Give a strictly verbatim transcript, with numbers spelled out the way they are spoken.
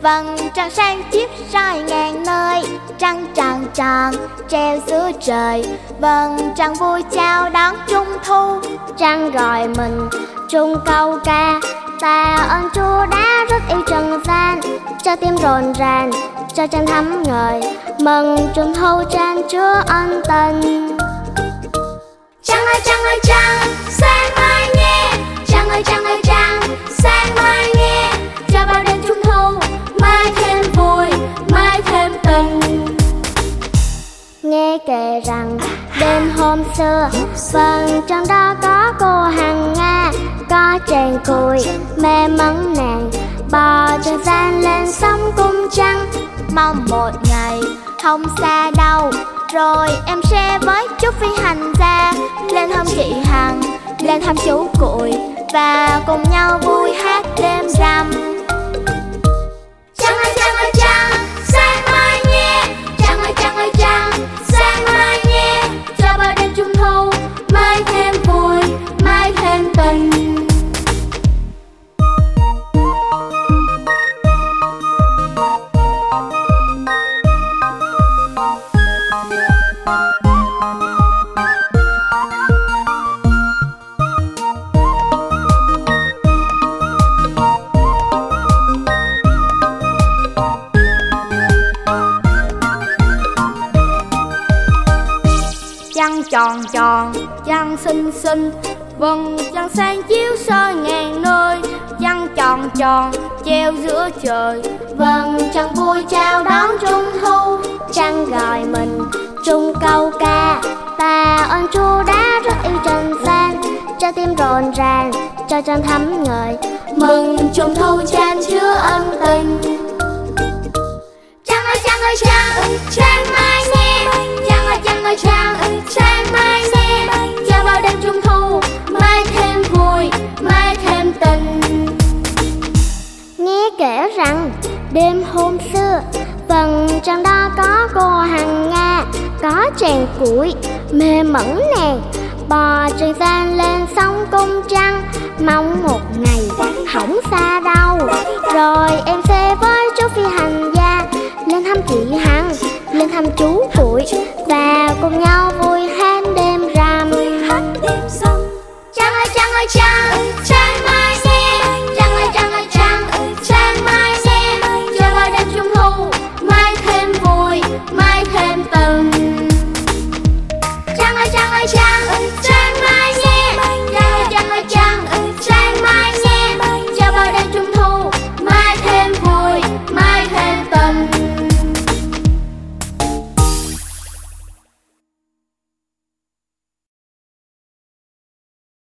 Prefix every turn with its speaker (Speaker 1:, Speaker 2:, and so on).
Speaker 1: Vầng trăng sáng chiếu soi ngàn nơi, trăng tròn tròn treo giữa trời. Vầng trăng vui chào đón trung thu,
Speaker 2: trăng gọi mình chung câu ca. Tạ ơn Chúa đã rất yêu trần gian, cho tim rộn ràng, cho chân thắm ngời. Mừng trung thu chan Chúa ân tình.
Speaker 1: Trăng ơi trăng ơi trăng, sáng mai nghe. Trăng ơi trăng ơi trăng, sáng mai nghe. Cho bao đêm trung thu mai thêm vui, mai thêm tình.
Speaker 2: Nghe kể rằng đêm hôm xưa, vầng trăng đó có cô Hằng Nga. Có chàng cùi mê mẩn nàng, bò trần gian lên sông cung trăng.
Speaker 1: Mong một ngày không xa đâu, rồi em sẽ với chú phi hành gia lên thăm chị Hằng, lên thăm chú cùi, và cùng nhau vui hát đêm rằm. Trăng ơi trăng ơi trăng, sáng mai nghe. Trăng ơi trăng ơi trăng, sáng mai nghe. Cho bao đêm trung thu mai thêm vui, mai thêm tình.
Speaker 3: Trăng tròn tròn, trăng xinh xinh, vầng trăng sáng chiếu soi ngàn nơi. Trăng tròn tròn treo giữa trời,
Speaker 2: vầng trăng vui chào đón trung thu, trăng gọi mình chung câu ca. Tạ ơn Chúa đã rất yêu trần gian, cho tim rộn ràng, cho chân thắm ngời.
Speaker 1: Mừng trung thu chan Chúa ân tình. Trăng ơi trăng ơi trăng, sáng mai nghe. Trăng ơi trăng ơi trăng, sáng mai nghe. Cho bao đêm trung thu mai thêm vui, mai thêm tình.
Speaker 2: Nghe kể rằng đêm hôm xưa, vầng trăng đó có cô Hằng Nga. Có chàng cùi mê mẩn nàng, bò trần gian lên sông cung trăng. Mong một ngày hổng xa đâu, rồi em sẽ với chú phi hành gia lên thăm chị Hằng, lên thăm chú cùi, và cùng nhau